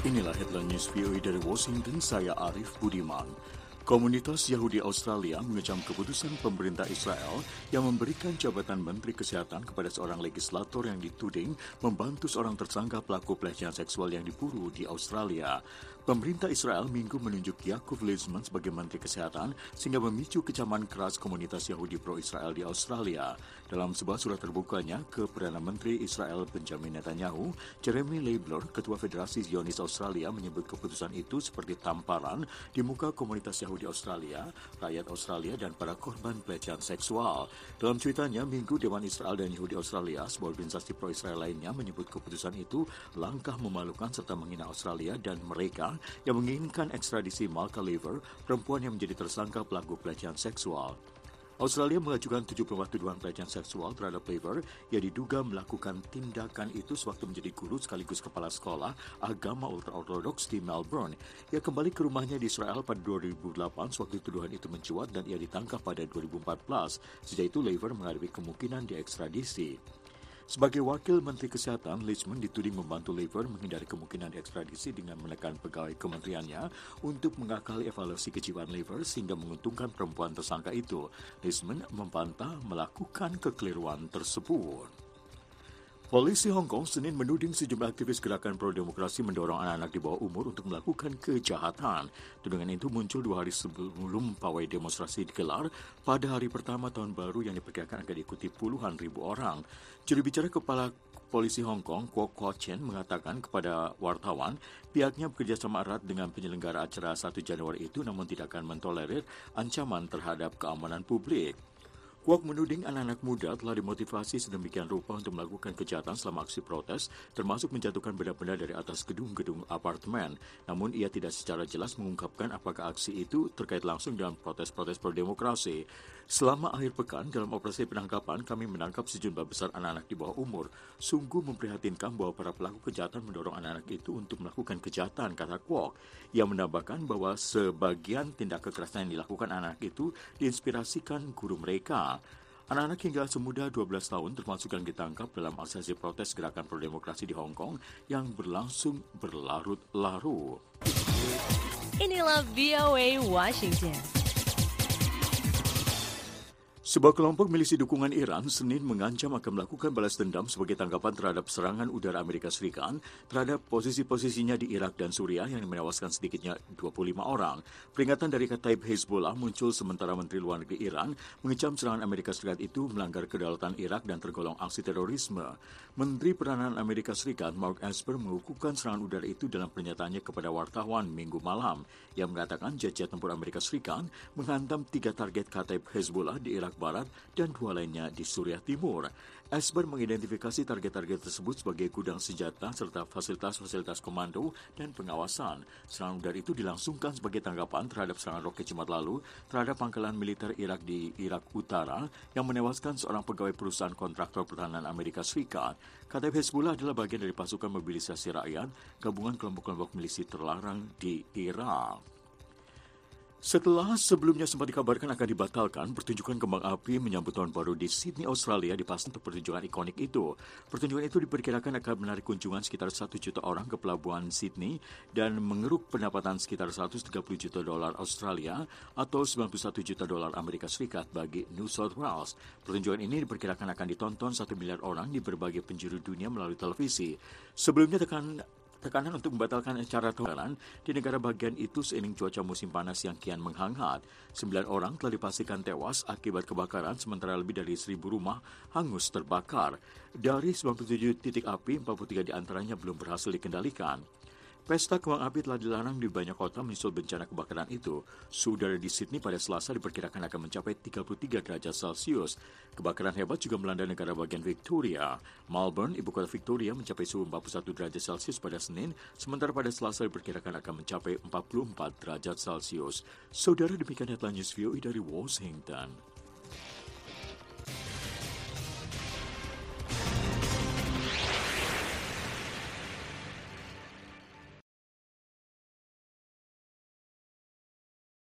Inilah headline news VOA dari Washington, saya Arif Budiman. Komunitas Yahudi Australia mengecam keputusan pemerintah Israel yang memberikan jabatan Menteri Kesehatan kepada seorang legislator yang dituding membantu seorang tersangka pelaku pelecehan seksual yang diburu di Australia. Pemerintah Israel Minggu menunjuk Yaakov Litzman sebagai Menteri Kesehatan sehingga memicu kecaman keras komunitas Yahudi pro-Israel di Australia. Dalam sebuah surat terbukanya ke Perdana Menteri Israel Benjamin Netanyahu, Jeremy Leibler, Ketua Federasi Zionis Australia, menyebut keputusan itu seperti tamparan di muka komunitas Yahudi Australia, rakyat Australia, dan para korban pelecehan seksual. Dalam cuitannya, Minggu, Dewan Israel dan Yahudi Australia, sebuah organisasi pro-Israel lainnya, menyebut keputusan itu langkah memalukan serta menghina Australia dan mereka yang menginginkan ekstradisi Malka Lever, perempuan yang menjadi tersangka pelaku pelecehan seksual. Australia mengajukan 74 tuduhan pelecehan seksual terhadap Lever yang diduga melakukan tindakan itu sewaktu menjadi guru sekaligus kepala sekolah agama ultra-ortodoks di Melbourne. Ia kembali ke rumahnya di Israel pada 2008 sewaktu tuduhan itu mencuat dan ia ditangkap pada 2014. Sejak itu Lever menghadapi kemungkinan diekstradisi. Sebagai wakil Menteri Kesehatan, Litzman dituding membantu Lever menghindari kemungkinan diekstradisi dengan menekan pegawai kementeriannya untuk mengakali evaluasi kejiwaan Lever sehingga menguntungkan perempuan tersangka itu. Litzman membantah melakukan kekeliruan tersebut. Polisi Hong Kong Senin menuding sejumlah aktivis gerakan pro-demokrasi mendorong anak-anak di bawah umur untuk melakukan kejahatan. Tudingan itu muncul 2 hari sebelum pawai demonstrasi digelar pada hari pertama tahun baru yang diperkirakan akan diikuti puluhan ribu orang. Juru bicara Kepala Polisi Hong Kong, Kwok Ho Chen, mengatakan kepada wartawan, pihaknya bekerjasama erat dengan penyelenggara acara 1 Januari itu namun tidak akan mentolerir ancaman terhadap keamanan publik. Kwok menuding anak-anak muda telah dimotivasi sedemikian rupa untuk melakukan kejahatan selama aksi protes, termasuk menjatuhkan benda-benda dari atas gedung-gedung apartemen. Namun ia tidak secara jelas mengungkapkan apakah aksi itu terkait langsung dengan protes-protes pro-demokrasi. Selama akhir pekan, dalam operasi penangkapan, kami menangkap sejumlah besar anak-anak di bawah umur. Sungguh memprihatinkan bahwa para pelaku kejahatan mendorong anak-anak itu untuk melakukan kejahatan, kata Kwok. Ia menambahkan bahwa sebagian tindak kekerasan yang dilakukan anak itu diinspirasikan guru mereka. Anak-anak hingga semuda 12 tahun termasuk yang ditangkap dalam aksi protes gerakan pro-demokrasi di Hong Kong yang berlangsung berlarut-larut. Inilah VOA Washington. Sebuah kelompok milisi dukungan Iran Senin mengancam akan melakukan balas dendam sebagai tanggapan terhadap serangan udara Amerika Serikat terhadap posisi-posisinya di Irak dan Suriah yang menewaskan sedikitnya 25 orang. Peringatan dari Kataib Hezbollah muncul sementara Menteri Luar Negeri Iran mengecam serangan Amerika Serikat itu melanggar kedaulatan Irak dan tergolong aksi terorisme. Menteri Pertahanan Amerika Serikat Mark Esper mengukuhkan serangan udara itu dalam pernyataannya kepada wartawan Minggu malam. Ia mengatakan jet tempur Amerika Serikat menghantam 3 target Kataib Hezbollah di Irak Barat dan 2 lainnya di Suriah Timur. Esper mengidentifikasi target-target tersebut sebagai gudang senjata serta fasilitas-fasilitas komando dan pengawasan. Serangan udara itu dilangsungkan sebagai tanggapan terhadap serangan roket Jumat lalu terhadap pangkalan militer Irak di Irak Utara yang menewaskan seorang pegawai perusahaan kontraktor pertahanan Amerika Serikat. Kataib Hezbollah adalah bagian dari pasukan mobilisasi rakyat, gabungan kelompok-kelompok milisi terlarang di Irak. Setelah sebelumnya sempat dikabarkan akan dibatalkan, pertunjukan kembang api menyambut tahun baru di Sydney, Australia dipasang untuk pertunjukan ikonik itu. Pertunjukan itu diperkirakan akan menarik kunjungan sekitar 1 juta orang ke pelabuhan Sydney dan mengeruk pendapatan sekitar 130 juta dolar Australia atau 91 juta dolar Amerika Serikat bagi New South Wales. Pertunjukan ini diperkirakan akan ditonton 1 miliar orang di berbagai penjuru dunia melalui televisi. Sebelumnya tekanan untuk membatalkan acara tahunan di negara bagian itu seiring cuaca musim panas yang kian menghangat. 9 orang telah dipastikan tewas akibat kebakaran, sementara lebih dari 1.000 rumah hangus terbakar. Dari 97 titik api, 43 diantaranya belum berhasil dikendalikan. Pesta kembang api telah dilarang di banyak kota menyusul bencana kebakaran itu. Suhu udara di Sydney pada Selasa diperkirakan akan mencapai 33 derajat Celcius. Kebakaran hebat juga melanda negara bagian Victoria. Melbourne, ibu kota Victoria, mencapai suhu 41 derajat Celcius pada Senin, sementara pada Selasa diperkirakan akan mencapai 44 derajat Celcius. Saudara, demikian headline news VOA dari Washington.